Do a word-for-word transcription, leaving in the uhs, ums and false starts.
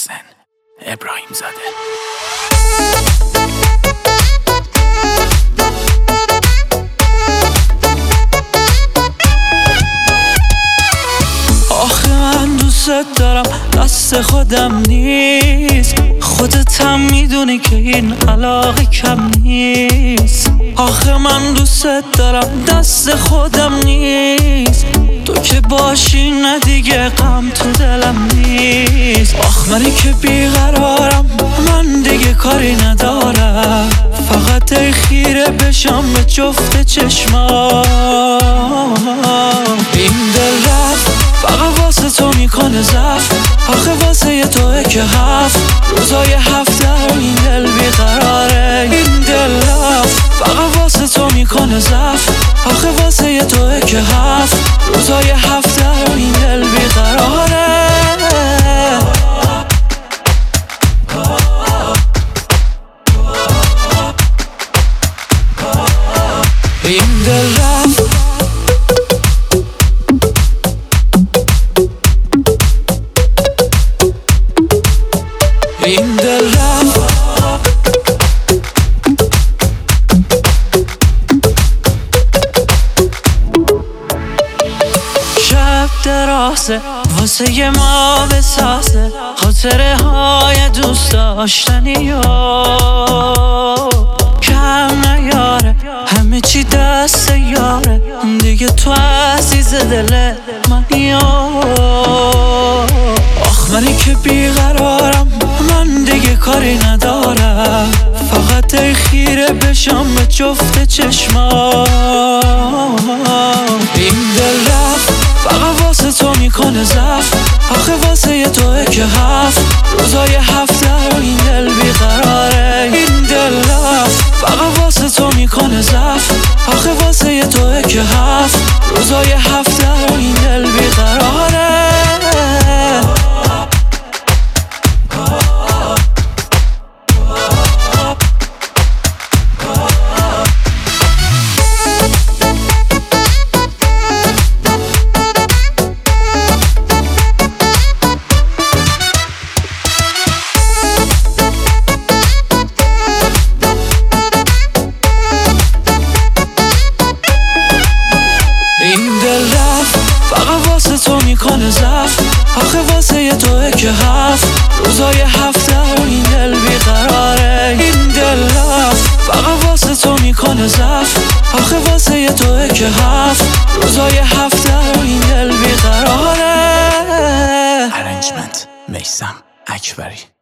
محسن ابراهیم زاده. آخه من دوست دارم دست خودم نیست، خودت هم میدونی که این علاقه کم نیست. آخه من دوست دارم دست خودم نیست، تو که باشی نه دیگه غم تو دلم نیست. آخ منی که بیقرارم، من دیگه کاری ندارم، فقط ای خیره بشم به جفت چشمام. این دل رفت فقط واسه تو میکنه زفت، آخه واسه یه توه که هفت روزای هفته این دل بیقراره. این دل رفت فقط واسه تو میکنه زفت، آخه واسه یه توه که هفت روزای هفته این دل بیقراره. این دل رفت این دل رفت شب درازه واسه یه ما بسازه، خاطره های دوست داشتنی ها کم نیاره، همه چی دست یاره دیگه، تو عزیز دل منی. آخ منی که بیقرارم، من دیگه کاری ندارم، فقط ای خیره بشم به جفت چشمام. این دل رفت فقط واسه تو میکنه زفت، آخه واسه یه توه که هفت روزای هفته این دل بیقراره. این دل رفت فقط واسه تو میکنه زفت، آخه واسه یه توه که هفت روزای هفته این دل بیقراره. این دل رفت فقط واسه تو میکنه زفت، آخه واسه یه توه که هفت روزای هفته این دل بیقراره. این دل رفت فقط واسه تو میکنه زفت، آخه واسه یه توه که هفت روزای هفته این دل بیقراره. ارنجمنت میثم اکبری.